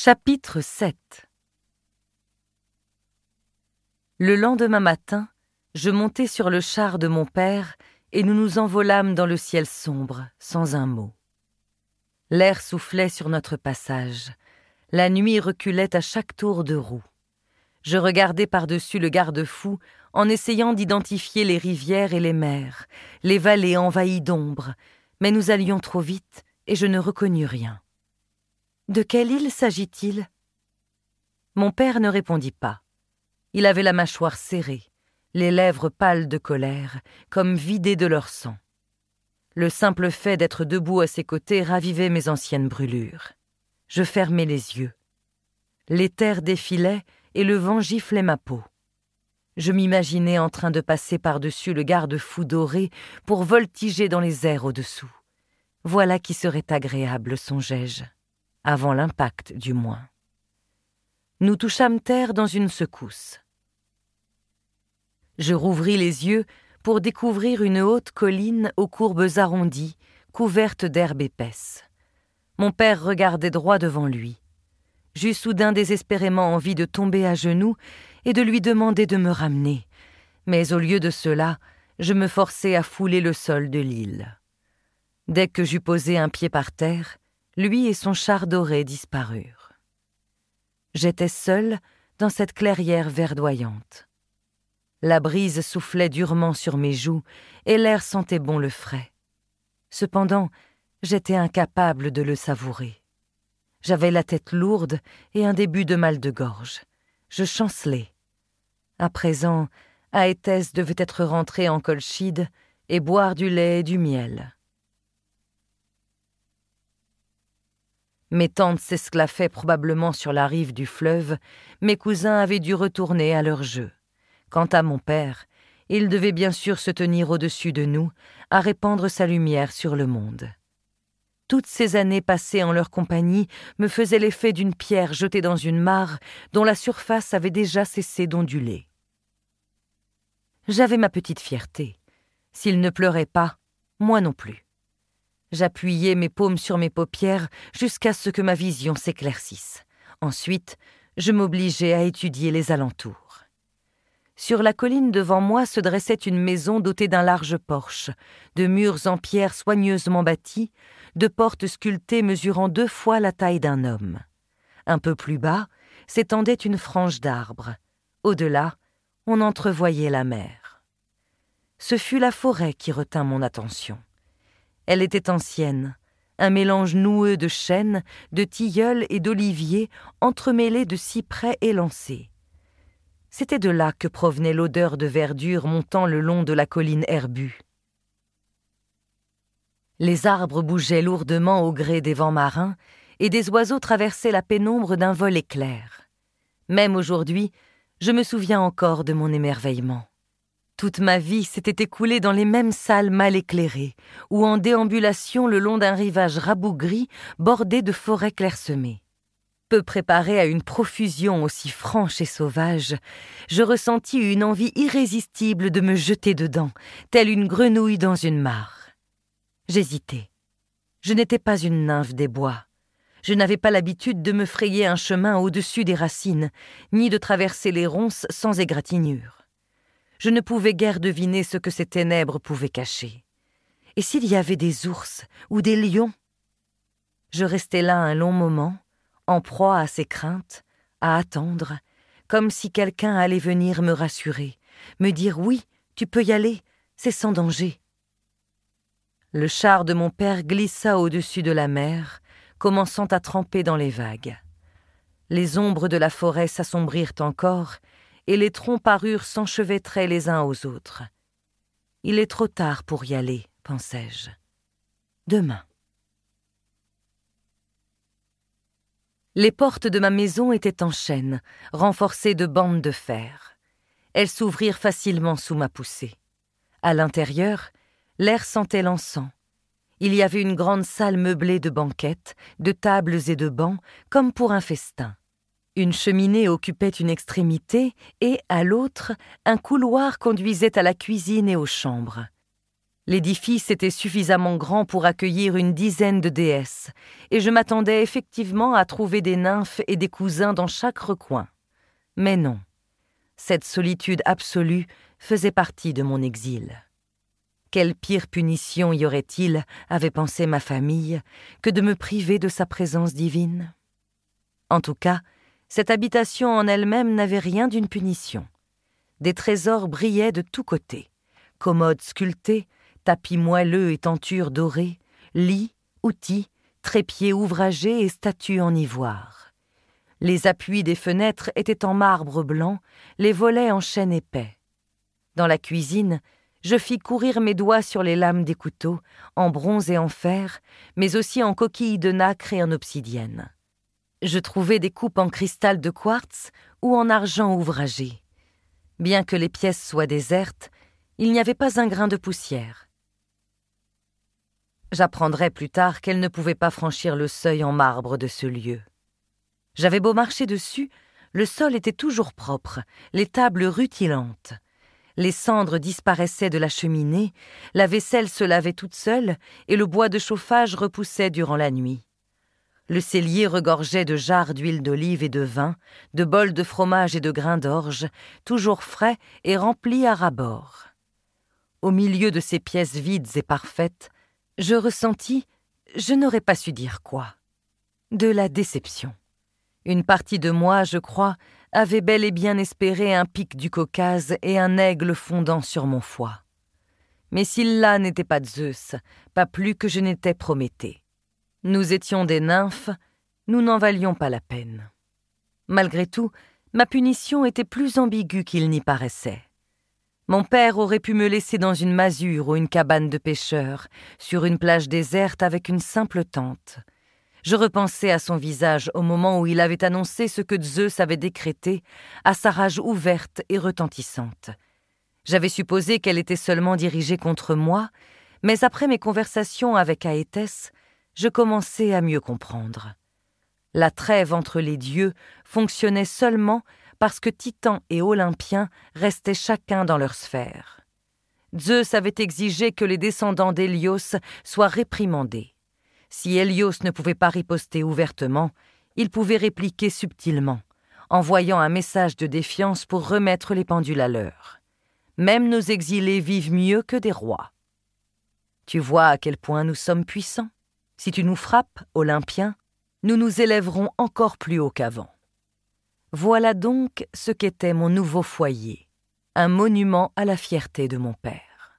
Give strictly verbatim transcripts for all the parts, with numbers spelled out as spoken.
Chapitre sept. Le lendemain matin, je montai sur le char de mon père et nous nous envolâmes dans le ciel sombre, sans un mot. L'air soufflait sur notre passage. La nuit reculait à chaque tour de roue. Je regardais par-dessus le garde-fou en essayant d'identifier les rivières et les mers, les vallées envahies d'ombre, mais nous allions trop vite et je ne reconnus rien. De quelle île s'agit-il ? Mon père ne répondit pas. Il avait la mâchoire serrée, les lèvres pâles de colère, comme vidées de leur sang. Le simple fait d'être debout à ses côtés ravivait mes anciennes brûlures. Je fermai les yeux. L'éther défilait et le vent giflait ma peau. Je m'imaginais en train de passer par-dessus le garde-fou doré pour voltiger dans les airs au-dessous. Voilà qui serait agréable, songeai-je. Avant l'impact du moins. Nous touchâmes terre dans une secousse. Je rouvris les yeux pour découvrir une haute colline aux courbes arrondies, couverte d'herbe épaisse. Mon père regardait droit devant lui. J'eus soudain désespérément envie de tomber à genoux et de lui demander de me ramener, mais au lieu de cela, je me forçai à fouler le sol de l'île. Dès que j'eus posé un pied par terre, lui et son char doré disparurent. J'étais seule dans cette clairière verdoyante. La brise soufflait durement sur mes joues et l'air sentait bon le frais. Cependant, j'étais incapable de le savourer. J'avais la tête lourde et un début de mal de gorge. Je chancelais. À présent, Aétès devait être rentrée en Colchide et boire du lait et du miel. Mes tantes s'esclaffaient probablement sur la rive du fleuve, mes cousins avaient dû retourner à leur jeu. Quant à mon père, il devait bien sûr se tenir au-dessus de nous, à répandre sa lumière sur le monde. Toutes ces années passées en leur compagnie me faisaient l'effet d'une pierre jetée dans une mare dont la surface avait déjà cessé d'onduler. J'avais ma petite fierté. S'il ne pleurait pas, moi non plus. J'appuyai mes paumes sur mes paupières jusqu'à ce que ma vision s'éclaircisse. Ensuite, je m'obligeai à étudier les alentours. Sur la colline devant moi se dressait une maison dotée d'un large porche, de murs en pierre soigneusement bâtis, de portes sculptées mesurant deux fois la taille d'un homme. Un peu plus bas s'étendait une frange d'arbres. Au-delà, on entrevoyait la mer. Ce fut la forêt qui retint mon attention. Elle était ancienne, un mélange noueux de chênes, de tilleuls et d'oliviers entremêlés de cyprès élancés. C'était de là que provenait l'odeur de verdure montant le long de la colline herbue. Les arbres bougeaient lourdement au gré des vents marins et des oiseaux traversaient la pénombre d'un vol éclair. Même aujourd'hui, je me souviens encore de mon émerveillement. Toute ma vie s'était écoulée dans les mêmes salles mal éclairées, ou en déambulation le long d'un rivage rabougri bordé de forêts clairsemées. Peu préparée à une profusion aussi franche et sauvage, je ressentis une envie irrésistible de me jeter dedans, telle une grenouille dans une mare. J'hésitais. Je n'étais pas une nymphe des bois. Je n'avais pas l'habitude de me frayer un chemin au-dessus des racines, ni de traverser les ronces sans égratignure. Je ne pouvais guère deviner ce que ces ténèbres pouvaient cacher. Et s'il y avait des ours ou des lions ? Je restai là un long moment, en proie à ces craintes, à attendre, comme si quelqu'un allait venir me rassurer, me dire « Oui, tu peux y aller, c'est sans danger ». Le char de mon père glissa au-dessus de la mer, commençant à tremper dans les vagues. Les ombres de la forêt s'assombrirent encore, et les troncs parurent s'enchevêtrer les uns aux autres. « Il est trop tard pour y aller, pensai-je. Demain. » Les portes de ma maison étaient en chêne, renforcées de bandes de fer. Elles s'ouvrirent facilement sous ma poussée. À l'intérieur, l'air sentait l'encens. Il y avait une grande salle meublée de banquettes, de tables et de bancs, comme pour un festin. Une cheminée occupait une extrémité et, à l'autre, un couloir conduisait à la cuisine et aux chambres. L'édifice était suffisamment grand pour accueillir une dizaine de déesses, et je m'attendais effectivement à trouver des nymphes et des cousins dans chaque recoin. Mais non, cette solitude absolue faisait partie de mon exil. Quelle pire punition y aurait-il, avait pensé ma famille, que de me priver de sa présence divine? En tout cas, cette habitation en elle-même n'avait rien d'une punition. Des trésors brillaient de tous côtés, commodes sculptés, tapis moelleux et tentures dorées, lits, outils, trépieds ouvragés et statues en ivoire. Les appuis des fenêtres étaient en marbre blanc, les volets en chêne épais. Dans la cuisine, je fis courir mes doigts sur les lames des couteaux, en bronze et en fer, mais aussi en coquilles de nacre et en obsidienne. Je trouvai des coupes en cristal de quartz ou en argent ouvragé. Bien que les pièces soient désertes, il n'y avait pas un grain de poussière. J'apprendrai plus tard qu'elle ne pouvait pas franchir le seuil en marbre de ce lieu. J'avais beau marcher dessus, le sol était toujours propre, les tables rutilantes. Les cendres disparaissaient de la cheminée, la vaisselle se lavait toute seule et le bois de chauffage repoussait durant la nuit. Le cellier regorgeait de jarres d'huile d'olive et de vin, de bols de fromage et de grains d'orge, toujours frais et remplis à ras-bord. Au milieu de ces pièces vides et parfaites, je ressentis, je n'aurais pas su dire quoi, de la déception. Une partie de moi, je crois, avait bel et bien espéré un pic du Caucase et un aigle fondant sur mon foie. Mais Scylla n'était pas Zeus, pas plus que je n'étais Prométhée. Nous étions des nymphes, nous n'en valions pas la peine. Malgré tout, ma punition était plus ambiguë qu'il n'y paraissait. Mon père aurait pu me laisser dans une masure ou une cabane de pêcheur, sur une plage déserte avec une simple tente. Je repensais à son visage au moment où il avait annoncé ce que Zeus avait décrété, à sa rage ouverte et retentissante. J'avais supposé qu'elle était seulement dirigée contre moi, mais après mes conversations avec Aétès, je commençais à mieux comprendre. La trêve entre les dieux fonctionnait seulement parce que Titans et Olympiens restaient chacun dans leur sphère. Zeus avait exigé que les descendants d'Hélios soient réprimandés. Si Hélios ne pouvait pas riposter ouvertement, il pouvait répliquer subtilement, envoyant un message de défiance pour remettre les pendules à l'heure. Même nos exilés vivent mieux que des rois. Tu vois à quel point nous sommes puissants. Si tu nous frappes, Olympiens, nous nous élèverons encore plus haut qu'avant. Voilà donc ce qu'était mon nouveau foyer, un monument à la fierté de mon père.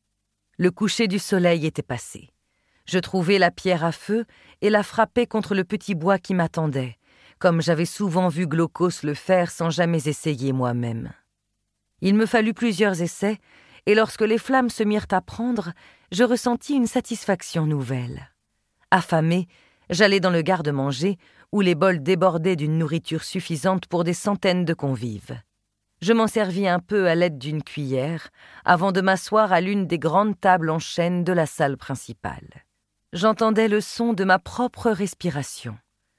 Le coucher du soleil était passé. Je trouvai la pierre à feu et la frappai contre le petit bois qui m'attendait, comme j'avais souvent vu Glaucos le faire sans jamais essayer moi-même. Il me fallut plusieurs essais, et lorsque les flammes se mirent à prendre, je ressentis une satisfaction nouvelle. Affamé, j'allai dans le garde-manger, où les bols débordaient d'une nourriture suffisante pour des centaines de convives. Je m'en servis un peu à l'aide d'une cuillère, avant de m'asseoir à l'une des grandes tables en chêne de la salle principale. J'entendais le son de ma propre respiration.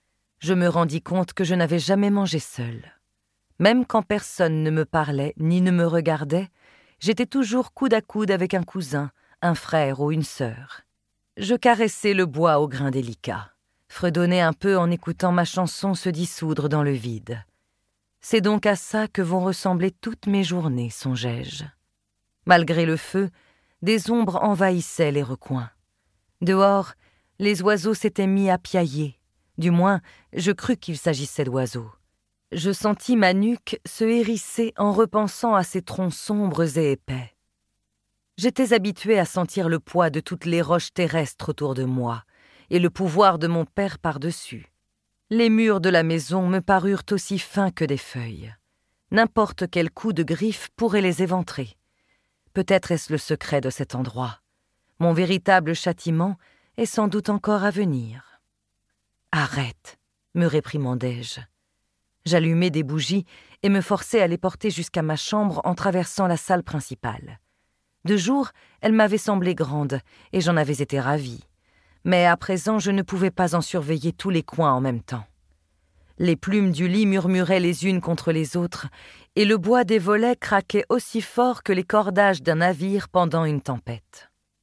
Je me rendis compte que je n'avais jamais mangé seul. Même quand personne ne me parlait ni ne me regardait, j'étais toujours coude à coude avec un cousin, un frère ou une sœur. Je caressais le bois au grain délicat, fredonnais un peu en écoutant ma chanson se dissoudre dans le vide. C'est donc à ça que vont ressembler toutes mes journées, songeai-je. Malgré le feu, des ombres envahissaient les recoins. Dehors, les oiseaux s'étaient mis à piailler. Du moins, je crus qu'il s'agissait d'oiseaux. Je sentis ma nuque se hérisser en repensant à ces troncs sombres et épais. J'étais habitué à sentir le poids de toutes les roches terrestres autour de moi, et le pouvoir de mon père par-dessus. Les murs de la maison me parurent aussi fins que des feuilles. N'importe quel coup de griffe pourrait les éventrer. Peut-être est-ce le secret de cet endroit. Mon véritable châtiment est sans doute encore à venir. « Arrête !» me réprimandai-je. J'allumai des bougies et me forçai à les porter jusqu'à ma chambre en traversant la salle principale. De jour, elle m'avait semblé grande et j'en avais été ravi. Mais à présent, je ne pouvais pas en surveiller tous les coins en même temps. Les plumes du lit murmuraient les unes contre les autres et le bois des volets craquait aussi fort que les cordages d'un navire pendant une tempête.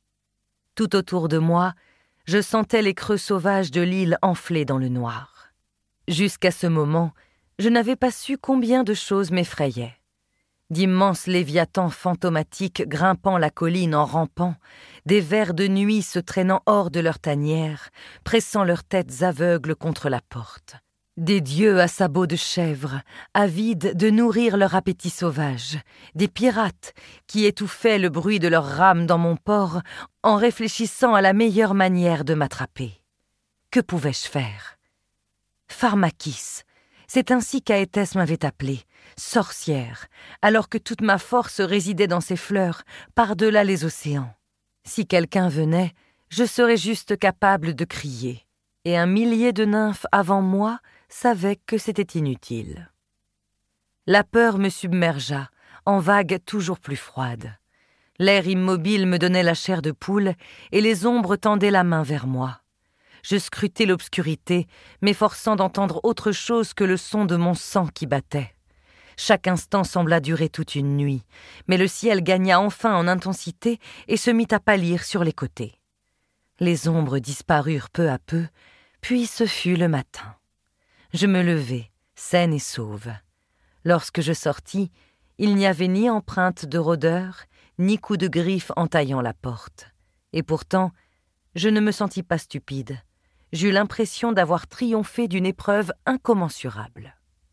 Tout autour de moi, je sentais les creux sauvages de l'île enflés dans le noir. Jusqu'à ce moment, je n'avais pas su combien de choses m'effrayaient. D'immenses léviathans fantomatiques grimpant la colline en rampant, des vers de nuit se traînant hors de leur tanière, pressant leurs têtes aveugles contre la porte. Des dieux à sabots de chèvre, avides de nourrir leur appétit sauvage, des pirates qui étouffaient le bruit de leurs rames dans mon port en réfléchissant à la meilleure manière de m'attraper. Que pouvais-je faire? Pharmakis, c'est ainsi qu'Aétès m'avait appelée, sorcière, alors que toute ma force résidait dans ses fleurs, par-delà les océans. Si quelqu'un venait, je serais juste capable de crier, et un millier de nymphes avant moi savaient que c'était inutile. La peur me submergea, en vagues toujours plus froides. L'air immobile me donnait la chair de poule, et les ombres tendaient la main vers moi. Je scrutais l'obscurité, m'efforçant d'entendre autre chose que le son de mon sang qui battait. Chaque instant sembla durer toute une nuit, mais le ciel gagna enfin en intensité et se mit à pâlir sur les côtés. Les ombres disparurent peu à peu, puis ce fut le matin. Je me levai, saine et sauve. Lorsque je sortis, il n'y avait ni empreinte de rôdeur, ni coup de griffe entaillant la porte. Et pourtant, je ne me sentis pas stupide. J'eus l'impression d'avoir triomphé d'une épreuve incommensurable.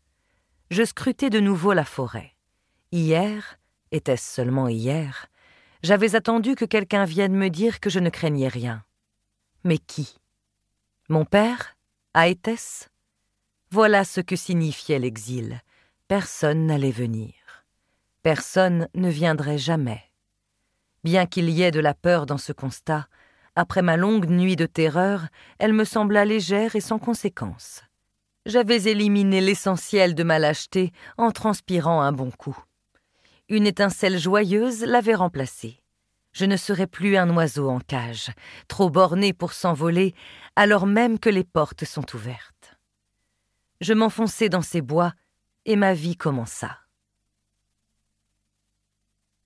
Je scrutai de nouveau la forêt. Hier, était-ce seulement hier, j'avais attendu que quelqu'un vienne me dire que je ne craignais rien. Mais qui? Mon père? Aétès? Voilà ce que signifiait l'exil. Personne n'allait venir. Personne ne viendrait jamais. Bien qu'il y ait de la peur dans ce constat, après ma longue nuit de terreur, elle me sembla légère et sans conséquence. J'avais éliminé l'essentiel de ma lâcheté en transpirant un bon coup. Une étincelle joyeuse l'avait remplacée. Je ne serais plus un oiseau en cage, trop borné pour s'envoler, alors même que les portes sont ouvertes. Je m'enfonçai dans ces bois et ma vie commença.